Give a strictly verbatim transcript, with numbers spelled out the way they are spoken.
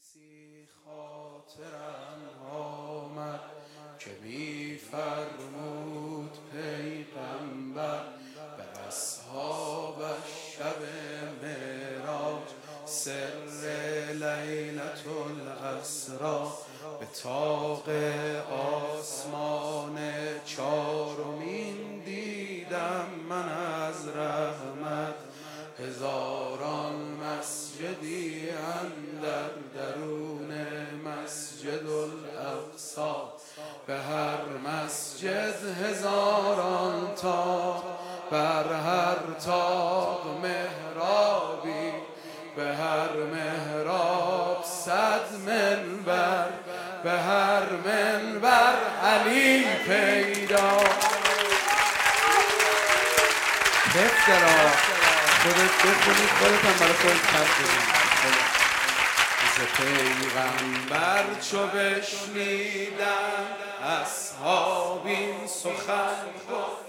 حدیثی خاطرم آمد که می فرمود پیغمبر به اصحابش شب معراج سر لیلة الاسری به طاق آسمان چارمین دیدم من از رحمت هزاران مسجدی اندر درون مسجد الاقصی به هر مسجد هزاران تاق بر هر تاق محرابی به هر محراب صد منبر به هر منبر علی پیدا. بفترا خودت بخونید خودت هم برای خودت خط بزنید. ز پیغمبر چو بشنیدم اصحاب این سخن گفت